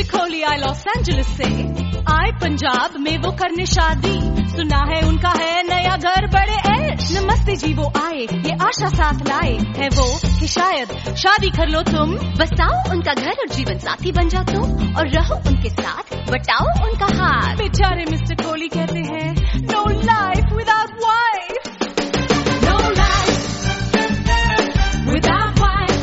Mister Kohli आए Los Angeles से, आए पंजाब में वो करने शादी। सुना है उनका है नया घर बड़े ऐश। नमस्ते जी वो आए ये आशा साथ लाए है वो कि शायद शादी कर लो तुम। बसाओ उनका घर और जीवन साथी बन जाओ तुम, और रहो उनके साथ बटाओ उनका हाथ। बेचारे मिस्टर कोहली कहते हैं no life without wife, no life without wife.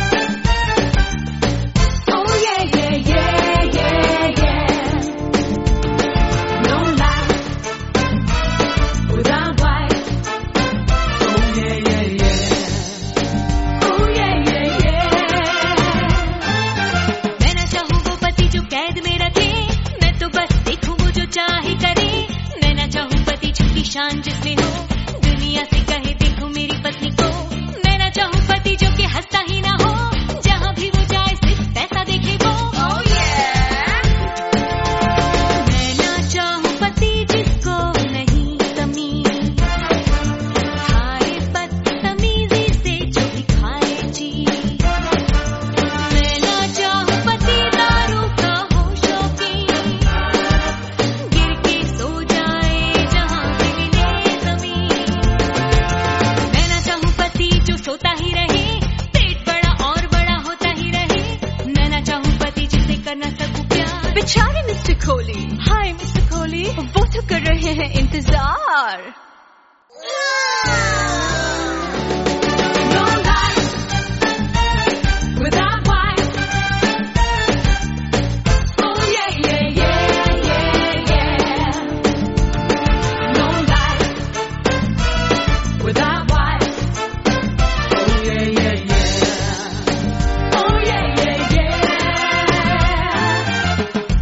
Oh yeah yeah yeah yeah yeah, no life without wife। Oh yeah yeah yeah, oh yeah yeah yeah। मैं ना चाहूँ वो पति जो कैद में रखे, मैं तो बस देखूं वो जो चाहे करे। मैं ना चाहूँ पति जिसकी शान जिसमें हो, दुनिया से कहे देखो मेरी पत्नी को। मैं ना चाहूँ पति जो कि हंसता ही ना हो, जहाँ भी वो जाए सिर्फ पैसा देखे वो। Oh yeah। मैं ना चाहूँ पति जिसको नहीं तमीज, खाए बदतमीजी से जो भी खाए जी। मैं ना चाहूँ पति दारू का हो शौकीन, गिर के सो जाए जहाँ भी मिले जमीन। मैं ना चाहूँ पति जो सोता ही रहे, पेट बड़ा और बड़ा होता ही रहे। मैं ना चाहूँ पति जिसे करना सकूं प्यार। बेचारे mister Kohli, hi mister Kohli, वो तो कर रहे हैं इंतजार। No life without wife। Oh yeah yeah yeah yeah yeah, no life without wife। Oh yeah yeah yeah, oh yeah yeah yeah।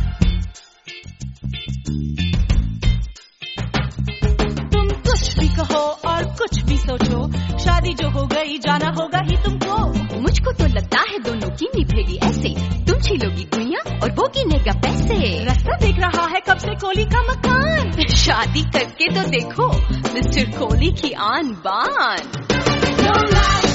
तुम कुछ भी कहो और कुछ भी सोचो, शादी जो हो गई जाना होगा ही तुमको। मुझको तो लगता है दोनों की निभेगी ऐसे, तुम छीलोगी गुइयां और वो गिनेगा पैसे। रास्ता देख रहा है कब से कोहली का मकान। शादी करके तो देखो मिस्टर कोहली की आन बान। No life